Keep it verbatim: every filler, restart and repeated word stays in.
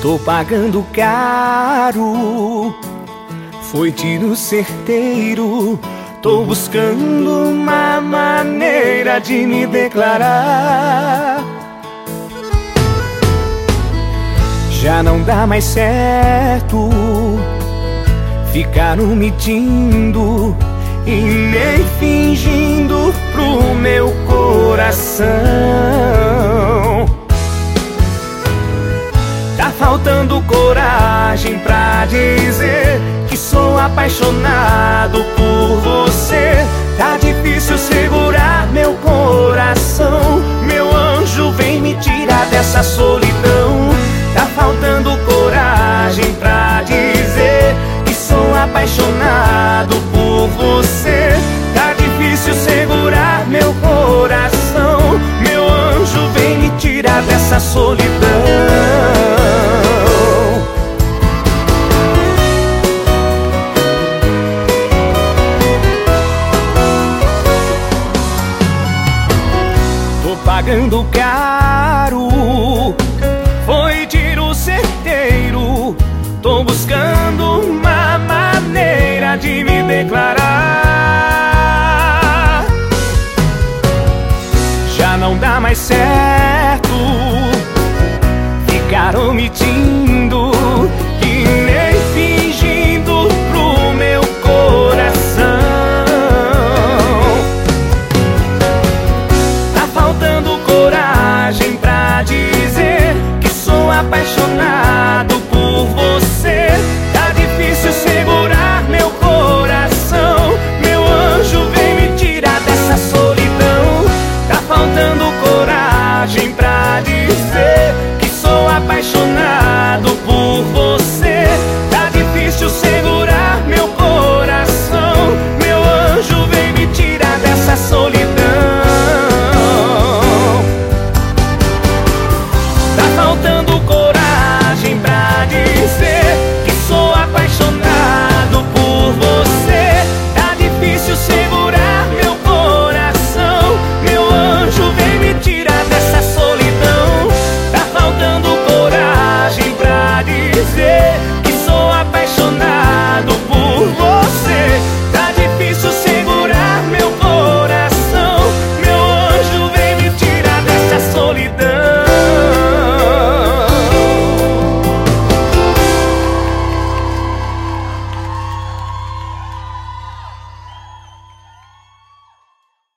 Tô pagando caro, foi tiro certeiro. Tô buscando uma maneira de me declarar. Já não dá mais certo ficar omitindo e nem fingindo pro meu coração. Tá faltando coragem pra dizer que sou apaixonado por você. Tá difícil segurar meu coração. Meu anjo, vem me tirar dessa solidão. Tá faltando coragem pra dizer que sou apaixonado por você. Tá difícil segurar meu coração. Meu anjo, vem me tirar dessa solidão. Tô pagando caro, foi tiro certeiro. Tô buscando uma maneira de me declarar. Já não dá mais certo ficar omitindo e nem fingindo pro meu coração. Tá faltando coragem pra dizer que sou apaixonado por você. Tá difícil segurar meu coração. Meu anjo, vem me tirar dessa solidão. Tá faltando coragem pra dizer que sou apaixonado